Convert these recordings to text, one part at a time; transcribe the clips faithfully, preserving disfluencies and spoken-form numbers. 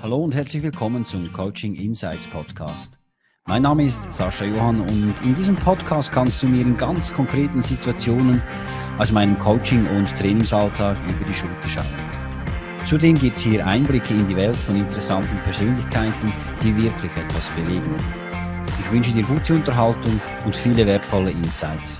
Hallo und herzlich willkommen zum Coaching Insights Podcast. Mein Name ist Sascha Johann und in diesem Podcast kannst du mir in ganz konkreten Situationen aus meinem Coaching- und Trainingsalltag über die Schulter schauen. Zudem gibt es hier Einblicke in die Welt von interessanten Persönlichkeiten, die wirklich etwas bewegen. Ich wünsche dir gute Unterhaltung und viele wertvolle Insights.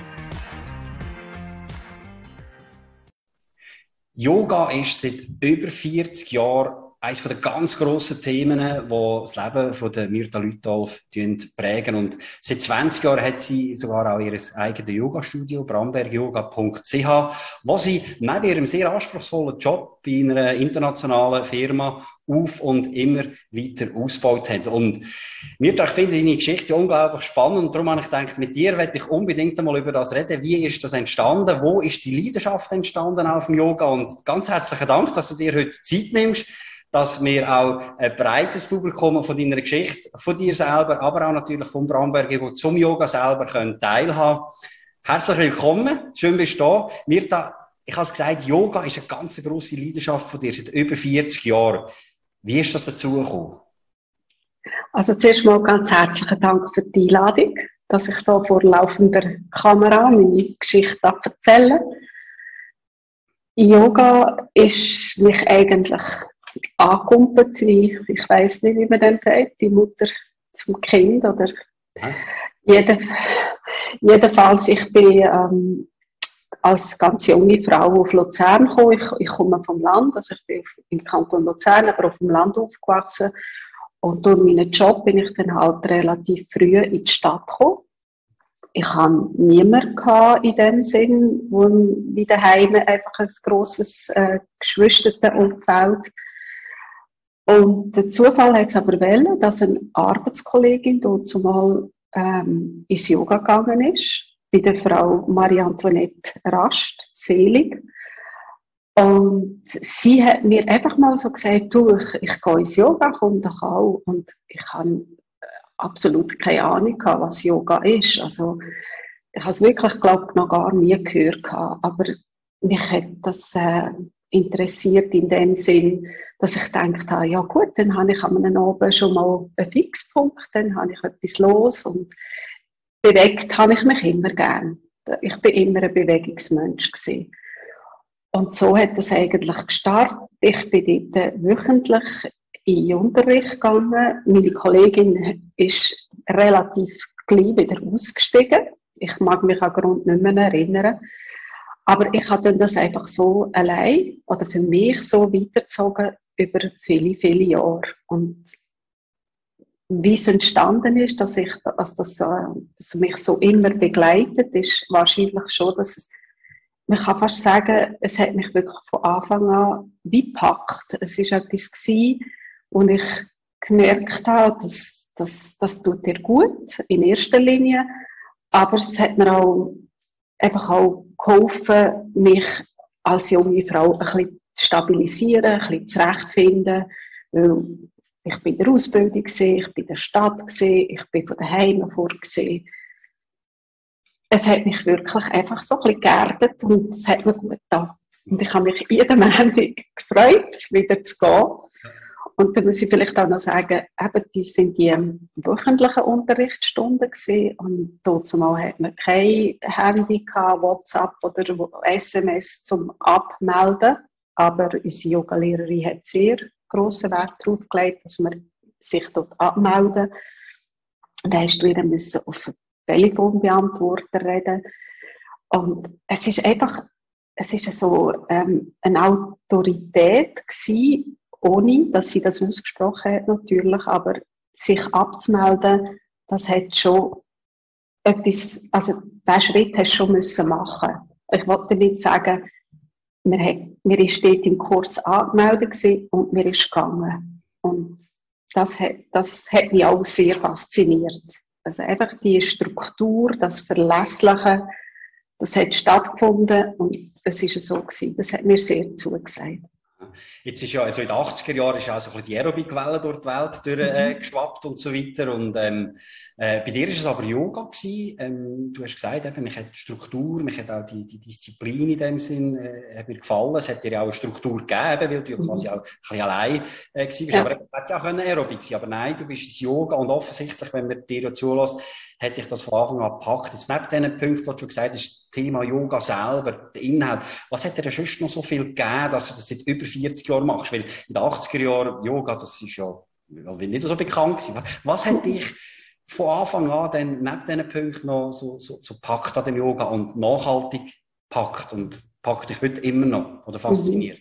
Yoga ist seit über vierzig Jahren eines der ganz grossen Themen, die das Leben von der Myrtha Lütolf prägen. Und seit zwanzig Jahren hat sie sogar auch ihr eigenes Yoga-Studio, bramberg yoga punkt c h, wo sie neben ihrem sehr anspruchsvollen Job bei einer internationalen Firma auf und immer weiter ausgebaut hat. Und Myrtha, ich finde deine Geschichte unglaublich spannend und darum habe ich gedacht, mit dir werde ich unbedingt einmal über das reden. Wie ist das entstanden? Wo ist die Leidenschaft entstanden auf dem Yoga? Und ganz herzlichen Dank, dass du dir heute Zeit nimmst, dass wir auch ein breites Publikum von deiner Geschichte, von dir selber, aber auch natürlich vom Bramberg zum Yoga selber können teilhaben. Herzlich willkommen, schön bist du da. Myrtha, ich habe es gesagt, Yoga ist eine ganz grosse Leidenschaft von dir, seit über vierzig Jahren. Wie ist das dazu gekommen? Also zuerst mal ganz herzlichen Dank für die Einladung, dass ich da vor laufender Kamera meine Geschichte erzählen darf. Yoga ist mich eigentlich angekumpelt, wie, ich weiss nicht, wie man dem sagt, die Mutter zum Kind, oder Hä? Jeden, jedenfalls, ich bin ähm, als ganz junge Frau auf Luzern gekommen. Ich, ich komme vom Land, also ich bin im Kanton Luzern, aber auf dem Land aufgewachsen. Und durch meinen Job bin ich dann halt relativ früh in die Stadt gekommen. Ich hatte niemanden in dem Sinn, wo wie daheim einfach ein grosses äh, Geschwistertenumfeld. Und der Zufall hat es aber gewählt, dass eine Arbeitskollegin dort zumal ähm, ins Yoga gegangen ist, bei der Frau Marie-Antoinette Rast, selig. Und sie hat mir einfach mal so gesagt, du, ich, ich gehe ins Yoga, komm doch auch. Und ich habe absolut keine Ahnung gehabt, was Yoga ist. Also, ich habe es wirklich, glaube ich, noch gar nie gehört gehabt. Aber mich hat das äh, interessiert in dem Sinn, dass ich gedacht habe, ja gut, dann habe ich am Abend schon mal einen Fixpunkt, dann habe ich etwas los und bewegt habe ich mich immer gern. Ich bin immer ein Bewegungsmensch gewesen. Und so hat das eigentlich gestartet. Ich bin dort wöchentlich in den Unterricht gegangen. Meine Kollegin ist relativ gleich wieder ausgestiegen. Ich mag mich an Grund nicht mehr erinnern. Aber ich habe dann das einfach so allein oder für mich so weitergezogen über viele, viele Jahre. Und wie es entstanden ist, dass, ich, dass das dass mich so immer begleitet, ist wahrscheinlich schon, dass es, man kann fast sagen, es hat mich wirklich von Anfang an wie gepackt. Es war etwas gewesen, wo ich gemerkt habe, dass, dass das tut dir gut, in erster Linie. Aber es hat mir auch einfach auch geholfen, mich als junge Frau ein bisschen zu stabilisieren, ein bisschen zurechtzufinden. Ich bin in der Ausbildung, ich bin in der Stadt, ich bin von daheim vor. Es hat mich wirklich einfach so ein bisschen geerdet und es hat mir gut getan. Und ich habe mich jeden Montag gefreut, wieder zu gehen. Und dann muss ich vielleicht auch noch sagen, eben, die sind die wöchentlichen Unterrichtsstunden gewesen. Und dazumal hat man kein Handy gehabt, WhatsApp oder S M S zum Abmelden. Aber unsere Yogalehrerin hat sehr grossen Wert darauf gelegt, dass man sich dort abmelden. Und dann musst du wieder müssen auf den Telefonbeantworter reden. Und es ist einfach, es ist so ähm, eine Autorität gewesen, ohne, dass sie das ausgesprochen hat, natürlich, aber sich abzumelden, das hat schon etwas, also diesen Schritt hast du schon müssen machen. Ich wollte damit sagen, mir, hat, mir ist dort im Kurs angemeldet gewesen und mir ist gegangen. Und das hat, das hat mich auch sehr fasziniert. Also einfach die Struktur, das Verlässliche, das hat stattgefunden und es ist so gewesen. Das hat mir sehr zugesagt. Jetzt ist ja, also in den achtziger Jahren ist auch so ein bisschen die Aerobic-Welle durch die Welt durchgeschwappt äh, und so weiter. Und ähm, äh, bei dir ist es aber Yoga gewesen. Ähm, du hast gesagt, eben, mich hat die Struktur, mich hat auch die, die Disziplin in dem Sinn äh, hat mir gefallen. Es hat dir ja auch eine Struktur gegeben, weil du ja quasi auch ein bisschen allein äh, gewesen bist. Ja. Aber es hätte ja auch können Aerobic sein. Aber nein, du bist ins Yoga und offensichtlich, wenn man dir zulässt, hätte ich das von Anfang an gepackt. Jetzt neben diesen Punkten, die du schon gesagt hast, das Thema Yoga selber, der Inhalt. Was hat dir denn sonst noch so viel gegeben, dass du das seit über vierzig Jahren machst? Weil in den achtziger Jahren Yoga, das ist ja nicht so bekannt gewesen. Was hat dich von Anfang an dann neben diesen Punkten noch so, so, so packt an dem Yoga und nachhaltig packt und packt dich heute immer noch oder fasziniert?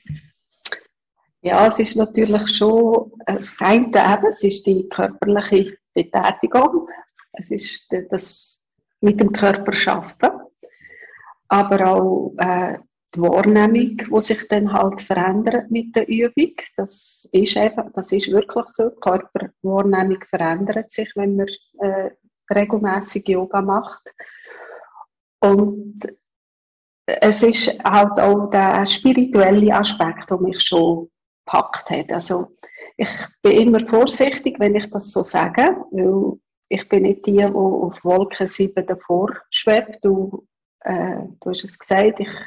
Ja, es ist natürlich schon das eine eben, es ist die körperliche Betätigung. Es ist das mit dem Körper arbeiten, aber auch äh, die Wahrnehmung, die sich dann halt verändert mit der Übung. Das ist einfach, das ist wirklich so. Die Körperwahrnehmung verändert sich, wenn man äh, regelmäßig Yoga macht. Und es ist halt auch der spirituelle Aspekt, der mich schon gepackt hat. Also ich bin immer vorsichtig, wenn ich das so sage, weil ich bin nicht die, die auf Wolke sieben davor schwebt. Du, äh, du hast es gesagt, ich,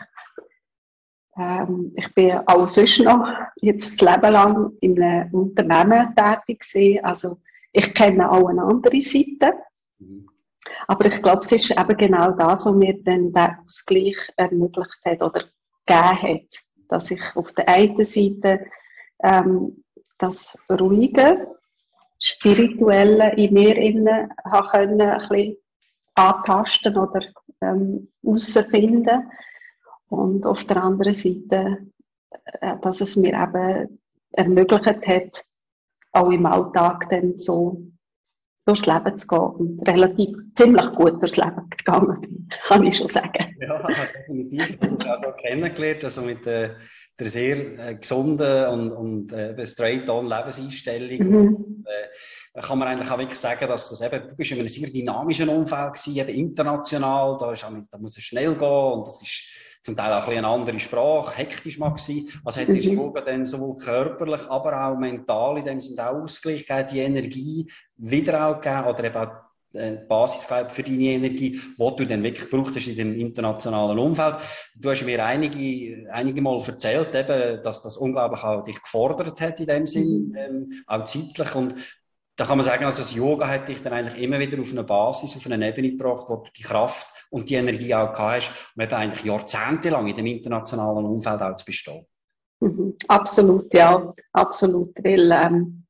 ähm, ich bin auch sonst noch jetzt das Leben lang in einem Unternehmen tätig gewesen. Also ich kenne auch eine andere Seite. Mhm. Aber ich glaube, es ist eben genau das, was mir dann den Ausgleich ermöglicht hat oder gegeben hat. Dass ich auf der einen Seite ähm, das Ruhige, Spirituelle in mir innen haben können, ein bisschen antasten oder ähm, herausfinden. Und auf der anderen Seite, äh, dass es mir eben ermöglicht hat, auch im Alltag dann so durchs Leben zu gehen und relativ ziemlich gut durchs Leben gegangen bin, kann ich schon sagen. Ja, definitiv. Ich habe dich auch so kennengelernt, also mit äh, der sehr äh, gesunden und, und äh, straight-on-Lebenseinstellung. Mhm. Und, äh, kann man eigentlich auch wirklich sagen, dass das eben, du bist in einem sehr dynamischen Umfeld gewesen, eben international, da, ist auch, da muss es schnell gehen und das ist zum Teil auch ein bisschen eine andere Sprache, hektisch mal gewesen. Also hat dir das Yoga dann sowohl körperlich, aber auch mental in dem Sinne auch Ausgleich gegeben, die Energie wieder auch gegeben oder eben auch die Basis für deine Energie, die du dann wirklich brauchtest in dem internationalen Umfeld. Du hast mir einige, einige Mal erzählt, eben, dass das unglaublich auch dich gefordert hat in dem Sinn, ähm, auch zeitlich. Und da kann man sagen, also das Yoga hat dich dann eigentlich immer wieder auf eine Basis, auf eine Ebene gebracht, wo du die Kraft und die Energie auch gehabt hast, um eben eigentlich jahrzehntelang in dem internationalen Umfeld auch zu bestehen. Mhm. Absolut, ja, absolut, weil ähm,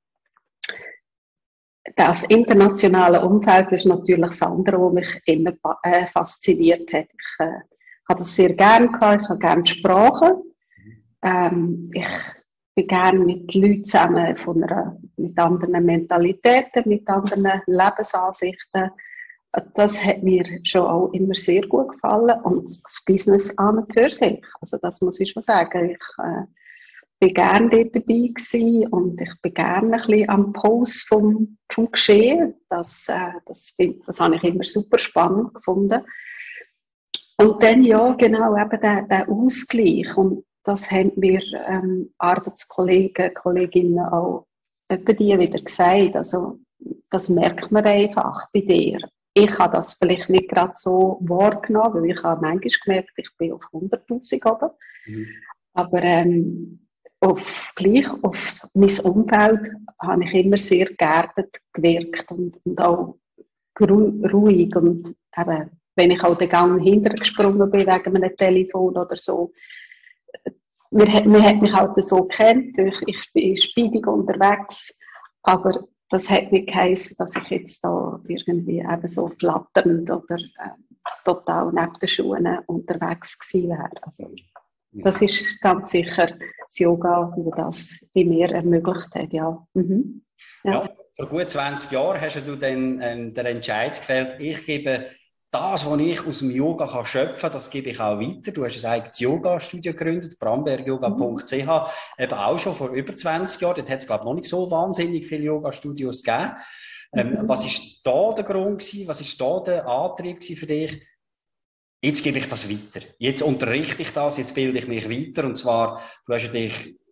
das internationale Umfeld ist natürlich das andere, was mich immer äh, fasziniert hat. Ich äh, habe das sehr gerne gehabt, ich habe gerne die Sprache. Ähm, ich bin gerne mit Leuten zusammen von einer, mit anderen Mentalitäten, mit anderen Lebensansichten. Das hat mir schon auch immer sehr gut gefallen und das Business an und für sich. Also das muss ich schon sagen. Ich äh, bin gerne dort dabei gewesen und ich bin gerne ein bisschen am Puls vom, vom Geschehen. Das, äh, das, das habe ich immer super spannend gefunden. Und dann, ja, genau, eben der, der Ausgleich. Und das haben mir ähm, Arbeitskollegen, Kolleginnen auch etwa die wieder gesagt. Also, das merkt man einfach bei dir. Ich habe das vielleicht nicht gerade so wahrgenommen, weil ich habe manchmal gemerkt, ich bin auf hunderttausend oben. Mhm. Aber ähm, auf, gleich auf mein Umfeld habe ich immer sehr geerdet gewirkt und, und auch ruhig. Und eben, wenn ich auch den Gang hintergesprungen bin wegen einem Telefon oder so, man hat, man hat mich halt so gekannt, ich, ich bin speedig unterwegs, aber das hat nicht geheißen, dass ich jetzt da irgendwie eben so flatternd oder äh, total neben den Schuhen unterwegs gewesen wäre. Also, das ist ganz sicher das Yoga, das das in mir ermöglicht hat, ja. Mhm. Ja. Ja, vor gut zwanzig Jahren hast du dann ähm, den Entscheid gefällt, ich gebe das, was ich aus dem Yoga kann schöpfen kann, das gebe ich auch weiter. Du hast ein eigenes Yoga-Studio gegründet, bramberg yoga punkt c h, mhm. eben auch schon vor über zwanzig Jahren. Dort hat es, glaube ich, noch nicht so wahnsinnig viele Yoga-Studios gegeben. Ähm, mhm. Was war da der Grund gewesen? Was war da der Antrieb für dich? Jetzt gebe ich das weiter. Jetzt unterrichte ich das, jetzt bilde ich mich weiter. Und zwar, du hast dich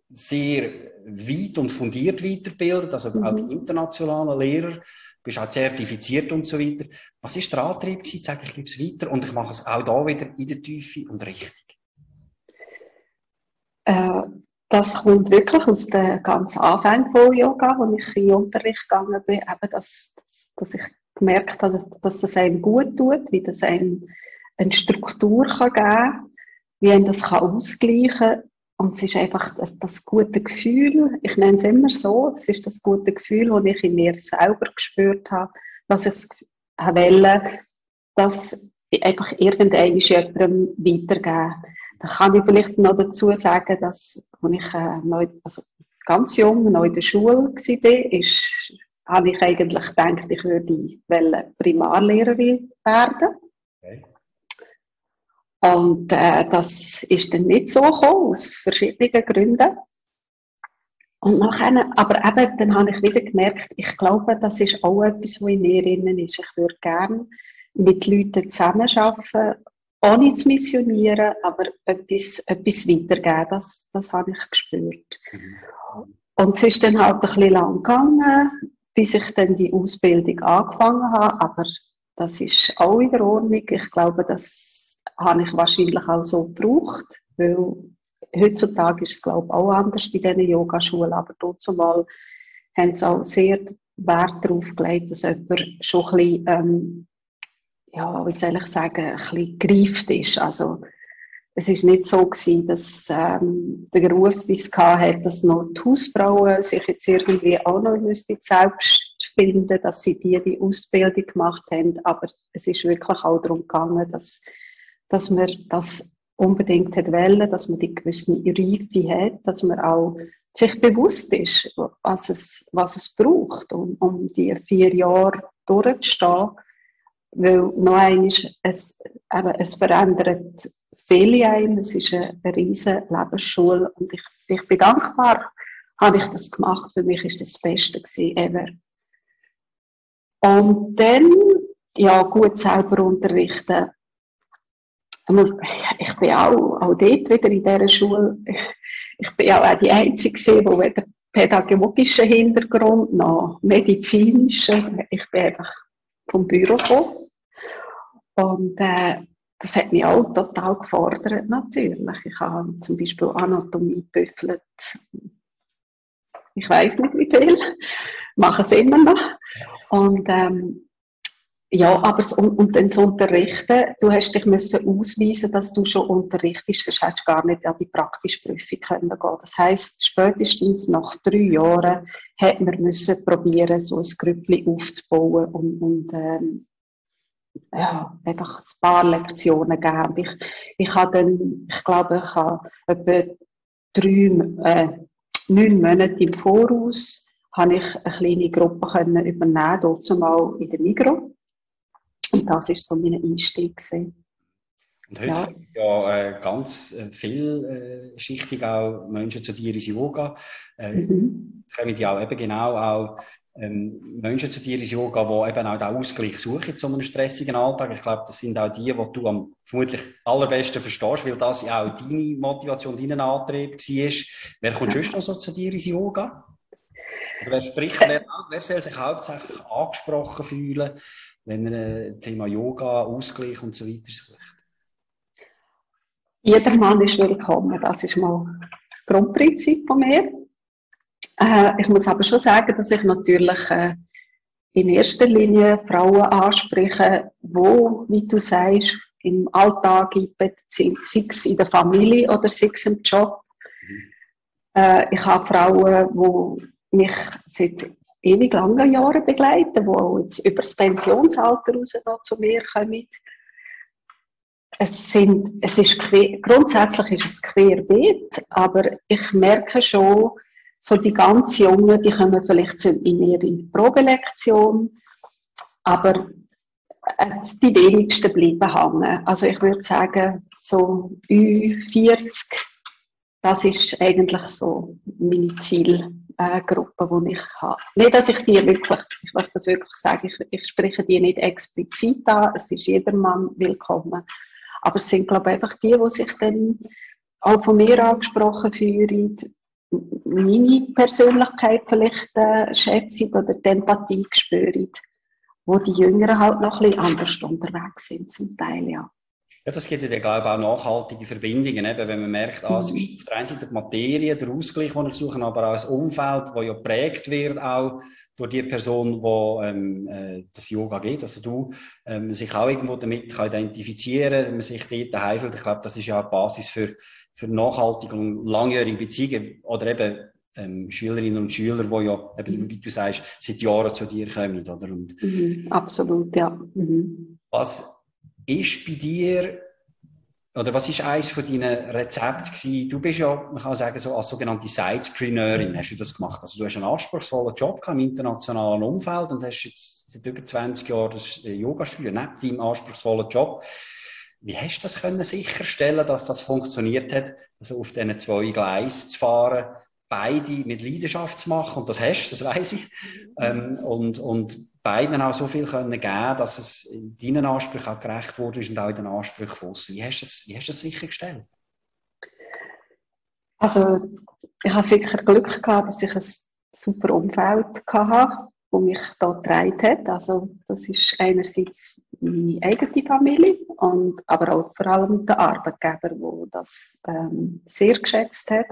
sehr weit und fundiert weiterbildet, also Mhm. auch bei internationalen Lehrern, du bist auch zertifiziert und so weiter. Was war der Antrieb gewesen, zu sagen, ich gebe es weiter und ich mache es auch da wieder in der Tiefe und richtig? Äh, Das kommt wirklich aus den ganz Anfängen von Yoga, wo ich in den Unterricht gegangen bin, eben, dass, dass ich gemerkt habe, dass das einem gut tut, wie das einem eine Struktur kann geben kann, wie einem das kann ausgleichen kann. Und es ist einfach das, das gute Gefühl, ich nenne es immer so, das ist das gute Gefühl, das ich in mir selber gespürt habe, dass ich es wollte, dass ich einfach irgendwann jemandem weitergeben. Da kann ich vielleicht noch dazu sagen, dass, als ich äh, neu, also ganz jung noch in der Schule war, ist, habe ich eigentlich gedacht, ich würde Primarlehrerin werden. Okay. Und äh, das ist dann nicht so gekommen, aus verschiedenen Gründen. Und nachher, aber eben, dann habe ich wieder gemerkt, ich glaube, das ist auch etwas, was in mir drin ist. Ich würde gerne mit Leuten zusammenarbeiten, ohne zu missionieren, aber etwas, etwas weitergeben. Das, das habe ich gespürt. Mhm. Und es ist dann halt ein bisschen lang gegangen, bis ich dann die Ausbildung angefangen habe. Aber das ist auch in der Ordnung. Ich glaube, das habe ich wahrscheinlich auch so gebraucht, weil heutzutage ist es, glaube ich, auch anders in diesen Yogaschulen, aber dazumal haben sie auch sehr Wert darauf gelegt, dass jemand schon ein bisschen, ähm, ja, wie soll ich sagen, ein bisschen gereift ist. Also, es war nicht so gewesen, dass ähm, der Ruf, wie es hatte, dass noch die Hausfrauen sich jetzt irgendwie auch noch müssten selbst finden, dass sie die, die Ausbildung gemacht haben. Aber es ist wirklich auch darum gegangen, dass, dass man das unbedingt hat wollen, dass man die gewisse Reife hat, dass man auch sich bewusst ist, was es, was es braucht, um, um die vier Jahre durchzustehen. Weil noch einmal, es, eben, es verändert viele ein, es ist eine, eine riesige Lebensschule und ich, ich bin dankbar, habe ich das gemacht. Für mich war das das Beste gewesen, ever. Und dann, ja, gut selber unterrichten. Ich bin auch, auch dort wieder in dieser Schule, ich bin auch die Einzige, die weder pädagogischen Hintergrund noch medizinischen, ich bin einfach vom Büro gekommen. Und äh, das hat mich auch total gefordert, natürlich. Ich habe zum Beispiel Anatomie gebüffelt. Ich weiss nicht wie viel, mache es immer noch. Und ähm, ja, aber so, und, und dann zu unterrichten, du hast dich müssen ausweisen, dass du schon unterrichtest, sonst hättest du gar nicht an die praktische Prüfung können gehen. Das heisst, spätestens nach drei Jahren hat man müssen probieren, so ein Grüppli aufzubauen und, und ähm, ja, einfach ein paar Lektionen geben. Ich, ich habe dann, ich glaube, ich habe etwa drei, äh, neun Monate im Voraus habe ich eine kleine Gruppe können übernehmen, dort zumal in der Migros. Und das war so mein Einstieg gewesen. Und heute Ja. kommen ja äh, ganz äh, vielschichtig auch Menschen zu dir ins Yoga. Äh, Mhm. Es kommen ja auch eben genau auch ähm, Menschen zu dir ins Yoga, die eben auch den Ausgleich suchen zu einem stressigen Alltag. Ich glaube, das sind auch die, die du am vermutlich allerbesten verstehst, weil das ja auch deine Motivation, dein Antrieb war. Wer kommt sonst noch so zu dir ins Yoga? Oder wer spricht, wer, wer soll sich hauptsächlich angesprochen fühlen, wenn er äh, Thema Yoga, Ausgleich und so weiter sucht? Jeder Mann ist willkommen, das ist mal das Grundprinzip von mir. Äh, ich muss aber schon sagen, dass ich natürlich äh, in erster Linie Frauen anspreche, wo, wie du sagst, im Alltag eingebettet sind, sei es in der Familie oder sei es im Job. Mhm. Äh, ich habe Frauen, die mich seit ewig langen Jahren begleiten, die jetzt über das Pensionsalter raus noch zu mir kommen. Es sind, es ist quer, grundsätzlich ist es querbeet, aber ich merke schon, so die ganz Jungen, die kommen vielleicht in ihre Probelektion, aber die wenigsten bleiben hängen. Also ich würde sagen, so Ü vierzig, das ist eigentlich so meine Zielgruppe, die ich habe. Nicht, dass ich die wirklich, ich möchte das wirklich sagen, ich, ich spreche die nicht explizit an, es ist jedermann willkommen. Aber es sind, glaube ich, einfach die, die sich dann auch von mir angesprochen fühlen, meine Persönlichkeit vielleicht äh, schätzen oder die Empathie spüren, wo die Jüngeren halt noch ein bisschen anders unterwegs sind zum Teil, ja. Ja, das gibt ja, glaube ich, auch nachhaltige Verbindungen, eben, wenn man merkt, ah, es ist auf der einen Seite die Materie, der Ausgleich, den wir suchen, aber auch das Umfeld, das ja geprägt wird, auch durch die Person, die ähm, äh, das Yoga geht, also du, ähm, sich auch irgendwo damit kann identifizieren kann, man sich dort daheim fühlt. Ich glaube, das ist ja auch die Basis für, für nachhaltige und langjährige Beziehungen oder eben ähm, Schülerinnen und Schüler, die ja, eben, wie du sagst, seit Jahren zu dir kommen. Oder? Und mhm, absolut, ja. Mhm. Was ist bei dir, oder was ist eines von deinen Rezepten gewesen? Du bist ja, man kann sagen, so als sogenannte Sidepreneurin hast du das gemacht. Also du hast einen anspruchsvollen Job im internationalen Umfeld und hast jetzt seit über zwanzig Jahren das Yoga-Studio neben deinem anspruchsvollen Job. Wie hast du das können sicherstellen, dass das funktioniert hat, also auf diesen zwei Gleisen zu fahren, beide mit Leidenschaft zu machen, und das hast du, das weiss ich, ähm, und, und beiden auch so viel können geben, dass es deinen Ansprüchen auch gerecht wurde und auch in den Ansprüchen von aussen. Wie hast du das, wie hast du das sichergestellt? Also, ich habe sicher Glück gehabt, dass ich ein super Umfeld hatte, das mich da getragen hat. Also, das ist einerseits meine eigene Familie, und, aber auch vor allem der Arbeitgeber, der das ähm, sehr geschätzt hat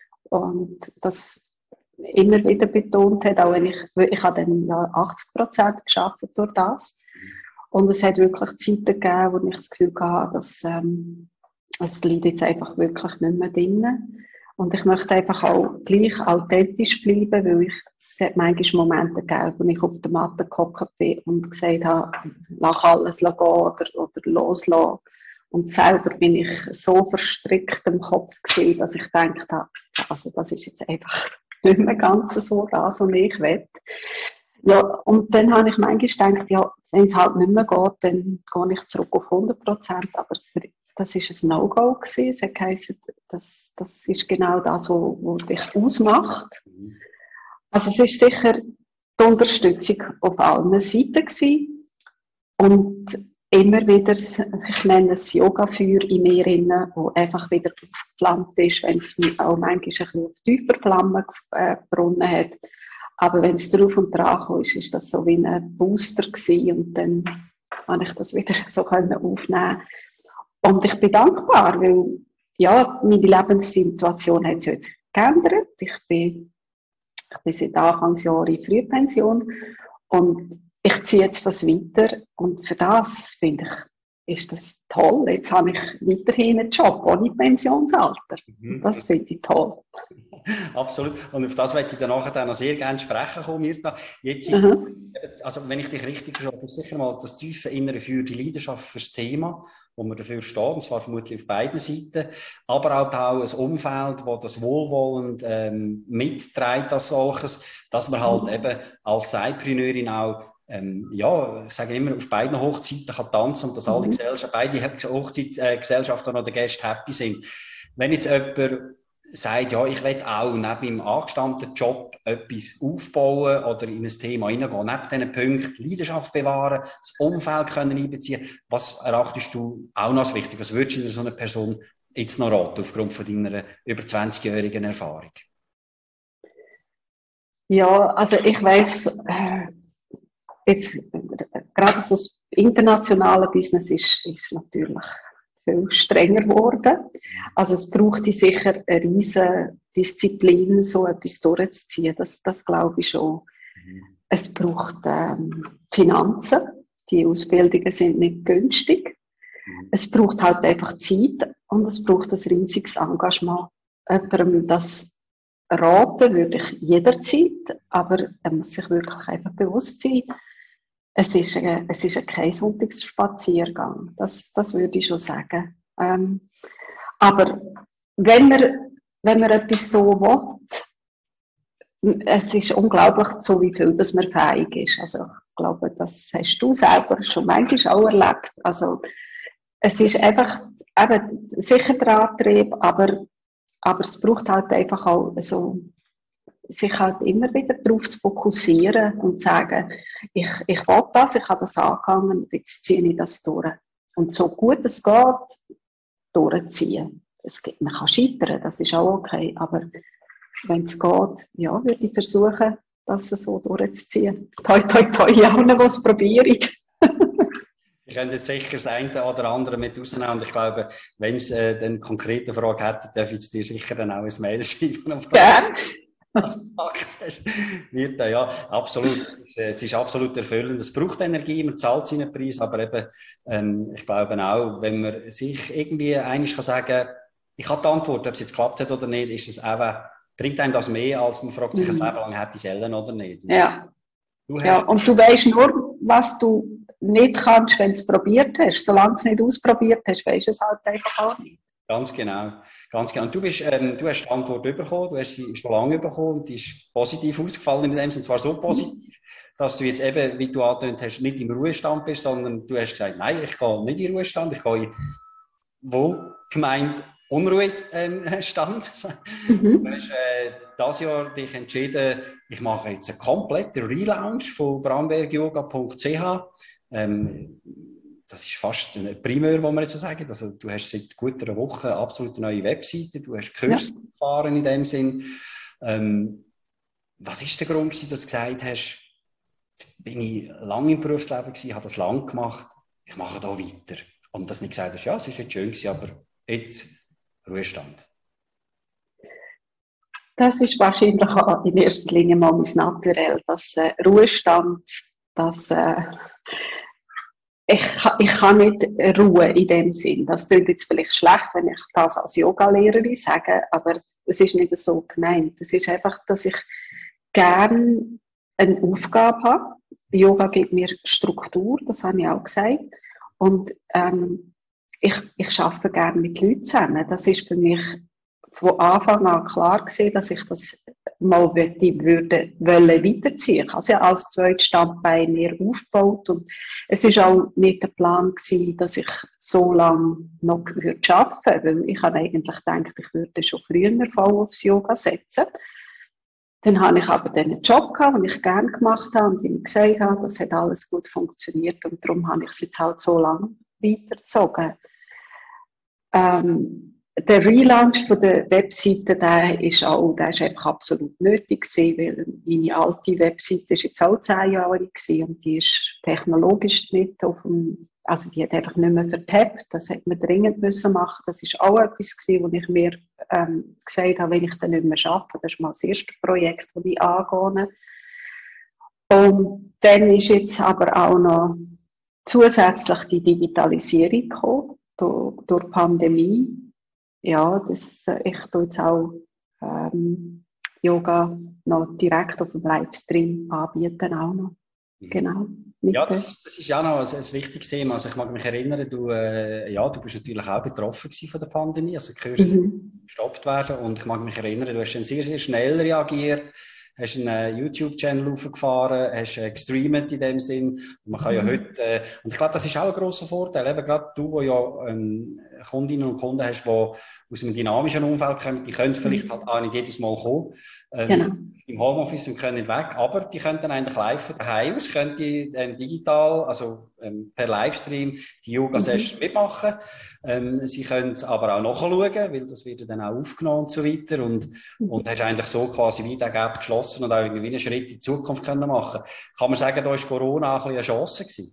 und das immer wieder betont hat, auch wenn ich, ich habe dann ja achtzig Prozent gearbeitet durch das. Und es hat wirklich Zeiten gegeben, wo ich das Gefühl hatte, dass ähm, es liegt jetzt einfach wirklich nicht mehr drin. Und ich möchte einfach auch gleich authentisch bleiben, weil ich, es hat manchmal Momente gegeben, wo ich auf der Matte gehockt bin und gesagt habe, lass alles gehen oder, oder loslassen. Und selber bin ich so verstrickt im Kopf gewesen, dass ich gedacht habe, also das ist jetzt einfach nicht mehr ganz so das, was ich will. Ja, und dann habe ich manchmal gedacht, ja, wenn es halt nicht mehr geht, dann gehe ich zurück auf hundert Prozent. Aber für, das war ein No-Go gewesen. Es hat geheißen, das, das ist genau das, was dich ausmacht. Also es ist sicher die Unterstützung auf allen Seiten gewesen. Und immer wieder, ich nenne es Yoga-Feuer in mir drin, wo einfach wieder aufgeflammt ist, wenn es auch manchmal ein bisschen auf tiefer Flammen äh, gebrunnen hat. Aber wenn es drauf und dran kam, ist, ist das so wie ein Booster gewesen, und dann konnte ich das wieder so aufnehmen. Und ich bin dankbar, weil ja, meine Lebenssituation hat sich jetzt geändert. Ich bin, ich bin seit Anfangsjahr in Frühpension und ich ziehe jetzt das weiter, und für das finde ich, ist das toll. Jetzt habe ich weiterhin einen Job ohne Pensionsalter. Mhm. Das finde ich toll. Absolut. Und auf das möchte ich dann nachher noch sehr gerne sprechen kommen, Mirta. Jetzt, mhm. also wenn ich dich richtig verstehe, ist sicher mal das tiefe innere Feuer, die Leidenschaft fürs Thema, wo man dafür steht, und zwar vermutlich auf beiden Seiten, aber auch, auch ein Umfeld, wo das wohlwollend ähm, mitträgt als solches, dass man halt mhm. eben als Sidepreneurin auch Ähm, ja, ich sage immer, auf beiden Hochzeiten kann tanzen, und dass mhm. alle Gesellschaft, beide Hochzeitsgesellschaften äh, oder Gäste happy sind. Wenn jetzt jemand sagt, ja, ich will auch neben meinem angestammten Job etwas aufbauen oder in ein Thema hineingehen, neben diesen Punkten Leidenschaft bewahren, das Umfeld können einbeziehen, was erachtest du auch noch als wichtig? Was würdest du so einer Person jetzt noch raten, aufgrund von deiner über zwanzigjährigen Erfahrung? Ja, also ich weiss, äh, jetzt, gerade so das internationale Business ist, ist natürlich viel strenger geworden. Also es braucht sicher eine riesige Disziplin, so etwas durchzuziehen. Das, das glaube ich schon. Mhm. Es braucht ähm, Finanzen. Die Ausbildungen sind nicht günstig. Mhm. Es braucht halt einfach Zeit, und es braucht ein riesiges Engagement. Jemandem das raten würde ich jederzeit, aber er muss sich wirklich einfach bewusst sein, Es ist, ein, es ist kein Sonntagsspaziergang, das, das würde ich schon sagen. Ähm, aber wenn man, wenn man etwas so will, es ist unglaublich, so wie viel dass man fähig ist. Also ich glaube, das hast du selber schon manchmal auch erlebt. Also es ist einfach eben, sicher der Antrieb, aber, aber es braucht halt einfach auch so, sich halt immer wieder darauf zu fokussieren und zu sagen, ich, ich will das, ich habe das angegangen und jetzt ziehe ich das durch. Und so gut es geht, durchziehen. Es gibt, man kann scheitern, das ist auch okay, aber wenn es geht, ja, würde ich versuchen, das so durchzuziehen. Toi, toi, toi, ja, auch noch was probiere ich. Ich könnte jetzt sicher das eine oder andere mit rausnehmen. Und ich glaube, wenn es äh, eine konkrete Frage hätte, darf ich dir sicher dann auch ein Mail schreiben. Gerne. Was du gemacht hast. Wird, ja, absolut. Es ist, es ist absolut erfüllend. Es braucht Energie, man zahlt seinen Preis, aber eben, ähm, ich glaube auch, wenn man sich irgendwie einiges kann sagen, ich habe die Antwort, ob es jetzt geklappt hat oder nicht, ist es einfach, bringt einem das mehr, als man fragt sich mhm. ein Leben lang, hätte ich sollen oder nicht. Ja. Du ja, und du weißt nur, was du nicht kannst, wenn du es probiert hast. Solange du es nicht ausprobiert hast, weisst du es halt einfach auch nicht. Ganz genau. Ganz genau. Und du, bist, ähm, du hast die Antwort bekommen, du hast sie schon lange bekommen und die ist positiv ausgefallen in dem Sinne, und zwar so positiv, dass du jetzt eben, wie du angetönt hast, nicht im Ruhestand bist, sondern du hast gesagt, nein, ich gehe nicht in den Ruhestand, ich gehe in wohlgemeint Unruhestand. Mhm. Du hast äh, dieses Jahr dich entschieden, ich mache jetzt einen kompletten Relaunch von bramberg yoga punkt c h. Ähm, Das ist fast ein Primär, wo man jetzt so sagen. Also, du hast seit gut einer Woche eine absolut neue Webseite, du hast Kurse ja. gefahren in dem Sinn. Ähm, was ist der Grund, dass du gesagt hast, bin ich lange im Berufsleben gewesen, habe das lang gemacht, ich mache da weiter. Und dass du nicht gesagt hast, ja, es ist jetzt schön gewesen, aber jetzt Ruhestand. Das ist wahrscheinlich auch in erster Linie mal mein Naturell, dass äh, Ruhestand, dass äh, Ich, ich kann nicht ruhen in dem Sinn. Das klingt jetzt vielleicht schlecht, wenn ich das als Yogalehrerin sage, aber es ist nicht so gemeint. Es ist einfach, dass ich gerne eine Aufgabe habe. Yoga gibt mir Struktur, das habe ich auch gesagt. Und ähm, ich, ich arbeite gerne mit Leuten zusammen. Das ist für mich von Anfang an klar gewesen, dass ich das mal würde, wollen weiterziehen. Ich habe es ja als zweites Standbein mehr aufgebaut und es ist auch nicht der Plan gewesen, dass ich so lange noch würde arbeiten würde, weil ich habe eigentlich gedacht, ich würde schon früher voll aufs Yoga setzen. Dann habe ich aber den Job gehabt, den ich gerne gemacht habe und wie ich gesagt habe, das hat alles gut funktioniert und darum habe ich es jetzt halt so lange weitergezogen. Ähm, Der Relaunch von der Webseite, der ist auch, der ist einfach absolut nötig gewesen, weil meine alte Webseite ist jetzt auch zehn Jahre gewesen und die ist technologisch nicht auf dem, also die hat einfach nicht mehr vertappt. Das hätte man dringend müssen machen. Das ist auch etwas gewesen, wo ich mir ähm, gesagt habe, wenn ich dann nicht mehr schaffe, das ist mal das erste Projekt, das ich angehe. Und dann ist jetzt aber auch noch zusätzlich die Digitalisierung gekommen, durch, durch die Pandemie. Ja, das, ich tue jetzt auch ähm, Yoga noch direkt auf dem Livestream anbieten auch noch. Mhm. Genau. Ja, das ist, das ist ja noch ein, ein wichtiges Thema. Also ich mag mich erinnern, du, äh, ja, du bist natürlich auch betroffen gewesen von der Pandemie, also die Kurse mhm. gestoppt werden und ich mag mich erinnern, du hast dann sehr, sehr schnell reagiert, hast einen YouTube-Channel aufgefahren, hast äh, gestreamt in dem Sinn. Und man kann ja mhm. heute, äh, und ich glaube, das ist auch ein grosser Vorteil, eben gerade du, wo ja ähm, Kundinnen und Kunden hast, die aus einem dynamischen Umfeld kommen, die können vielleicht mhm. halt auch nicht jedes Mal kommen, ähm, genau. im Homeoffice und können nicht weg, aber die können dann eigentlich live von daheim aus, können die ähm, digital, also ähm, per Livestream die Yoga-Session mhm. mitmachen. Ähm, sie können es aber auch nachschauen, weil das wird dann auch aufgenommen und so weiter und, mhm. und hast eigentlich so quasi wie den Gap geschlossen und auch irgendwie einen Schritt in die Zukunft können machen. Kann man sagen, da war Corona auch ein bisschen eine Chance gewesen?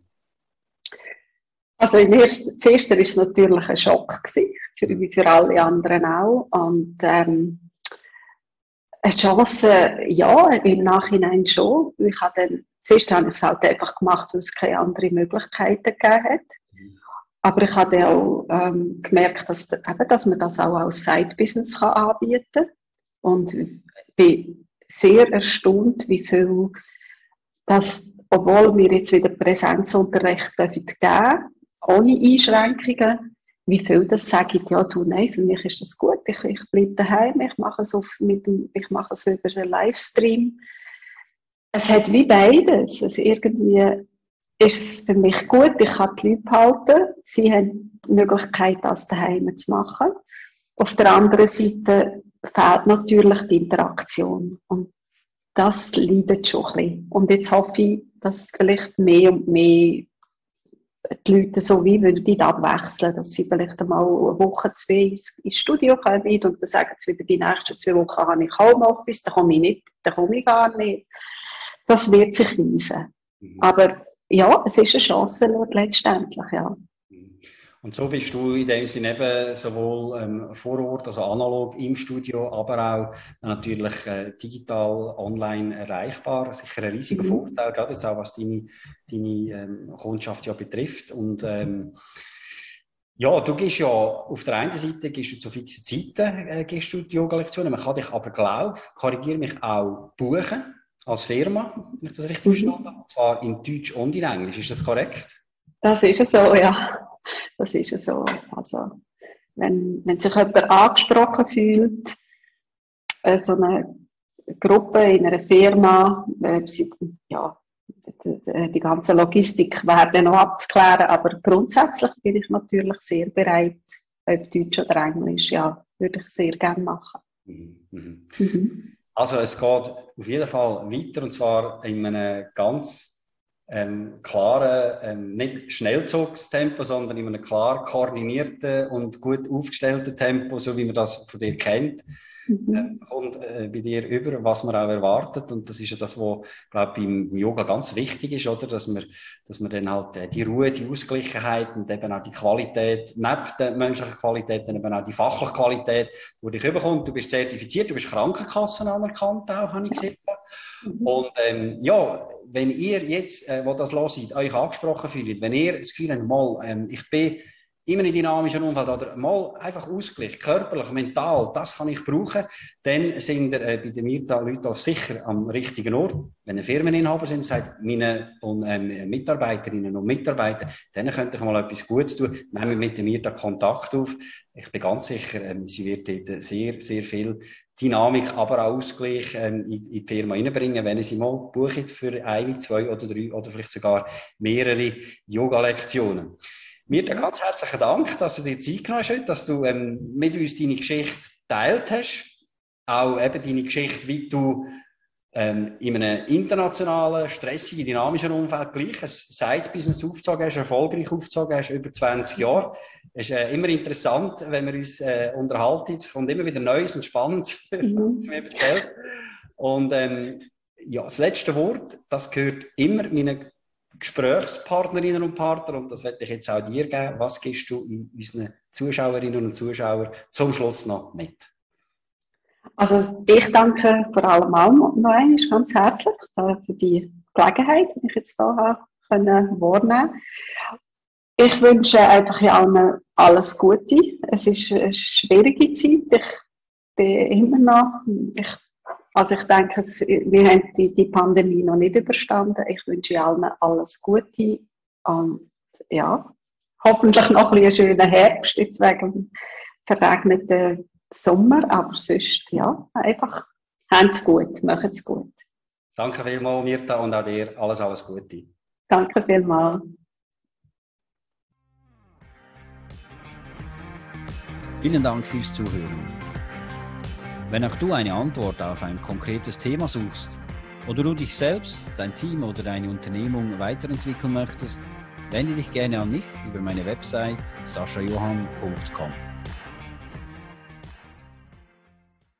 Also im ersten, zuerst war es natürlich ein Schock gewesen, für, wie für alle anderen auch. Und ähm, eine Chance, ja, im Nachhinein schon. Ich habe dann, zuerst habe ich es halt einfach gemacht, weil es keine anderen Möglichkeiten gegeben hat. Aber ich habe dann auch ähm, gemerkt, dass, eben, dass man das auch als Side-Business kann anbieten kann. Und bin sehr erstaunt, wie viel, dass, obwohl wir jetzt wieder Präsenzunterricht geben dürfen, ohne Einschränkungen, wie viel das sagen, ja, du, nein, für mich ist das gut, ich, ich bleibe daheim, ich mache es, auf, mit dem, ich mache es über den Livestream. Es hat wie beides. Also irgendwie ist es für mich gut, ich kann die Leute behalten, sie haben die Möglichkeit, das daheim zu machen. Auf der anderen Seite fehlt natürlich die Interaktion und das leidet schon ein bisschen. Und jetzt hoffe ich, dass vielleicht mehr und mehr die Leute so wie würden die abwechseln, dass sie vielleicht einmal eine Woche, zwei ins, ins Studio kommen und dann sagen sie wieder, die nächsten zwei Wochen habe ich Homeoffice, dann komme ich nicht, dann komme ich gar nicht. Das wird sich weisen. Mhm. Aber ja, es ist eine Chance letztendlich, ja. Und so bist du in dem Sinne eben sowohl ähm, vor Ort, also analog im Studio, aber auch natürlich äh, digital, online erreichbar. Sicher ein riesiger mhm. Vorteil, gerade jetzt auch was deine, deine ähm, Kundschaft ja betrifft. Und ähm, ja, du gehst ja auf der einen Seite gehst du zu fixen Zeiten, äh, gehst du die Yoga-Lektionen. Man kann dich aber, glaube ich, korrigiere mich, auch buchen als Firma, wenn ich das richtig mhm. verstanden habe. Und zwar in Deutsch und in Englisch. Ist das korrekt? Das ist so, ja. Das ist ja so. Also, wenn, wenn sich jemand angesprochen fühlt, äh, so eine Gruppe in einer Firma, äh, sie, ja, die, die ganze Logistik wäre noch abzuklären, aber grundsätzlich bin ich natürlich sehr bereit, ob Deutsch oder Englisch, ja, würde ich sehr gerne machen. Mhm. Mhm. Also es geht auf jeden Fall weiter, und zwar in einem ganz Ähm, klaren, ähm, nicht Schnellzugstempo, sondern in einem klar koordinierten und gut aufgestellten Tempo, so wie man das von dir kennt, mhm. äh, kommt äh, bei dir über, was man auch erwartet. Und das ist ja das, was, glaube ich, beim Yoga ganz wichtig ist, oder? Dass man, dass man dann halt äh, die Ruhe, die Ausgleichheit und eben auch die Qualität, neben der menschlichen Qualität, dann eben auch die fachliche Qualität, die dich überkommt. Du bist zertifiziert, du bist Krankenkassen anerkannt auch, habe ich gesehen. Mhm. Und ähm, ja, wenn ihr jetzt, äh, wo das hört, euch angesprochen fühlt, wenn ihr das Gefühl habt, mal, ähm, ich bin in einem dynamischen Umfeld oder mal einfach Ausgleich, körperlich, mental, das kann ich brauchen, dann sind ihr äh, bei den Mirta Leuten sicher am richtigen Ort. Wenn ihr Firmeninhaber sind, sagt meine und, ähm, Mitarbeiterinnen und Mitarbeiter, dann könnt ihr mal etwas Gutes tun, nehmen mit der Mirta Kontakt auf. Ich bin ganz sicher, ähm, sie wird dort sehr, sehr viel Dynamik, aber auch Ausgleich ähm, in, in die Firma reinbringen, wenn ihr sie mal bucht für eine, zwei oder drei oder vielleicht sogar mehrere Yoga-Lektionen. Mirta, ganz herzlichen Dank, dass du dir Zeit genommen hast, dass du ähm, mit uns deine Geschichte geteilt hast. Auch eben deine Geschichte, wie du ähm, in einem internationalen, stressigen, dynamischen Umfeld gleich ein Side-Business aufgezogen hast, erfolgreich aufgezogen hast, über zwanzig Jahre. Es ist äh, immer interessant, wenn wir uns äh, unterhalten. Es kommt immer wieder Neues und Spannendes, mhm. was du mir erzählst. Und ähm, ja, das letzte Wort, das gehört immer meinen Gesprächspartnerinnen und Partnern, und das werde ich jetzt auch dir geben. Was gibst du unseren Zuschauerinnen und Zuschauern zum Schluss noch mit? Also ich danke vor allem auch noch einmal ganz herzlich für die Gelegenheit, die ich jetzt hier habe können wahrnehmen. Ich wünsche einfach allen alles Gute. Es ist eine schwierige Zeit. Ich bin immer noch, ich, also ich denke, wir haben die, die Pandemie noch nicht überstanden. Ich wünsche allen alles Gute und ja, hoffentlich noch ein bisschen einen schönen Herbst, jetzt wegen dem verregneten Sommer, aber sonst, ja, einfach, haben es gut, machen es gut. Danke vielmals, Mirta, und auch dir alles, alles Gute. Danke vielmals. Vielen Dank fürs Zuhören. Wenn auch du eine Antwort auf ein konkretes Thema suchst oder du dich selbst, dein Team oder deine Unternehmung weiterentwickeln möchtest, wende dich gerne an mich über meine Website sascha johann punkt com.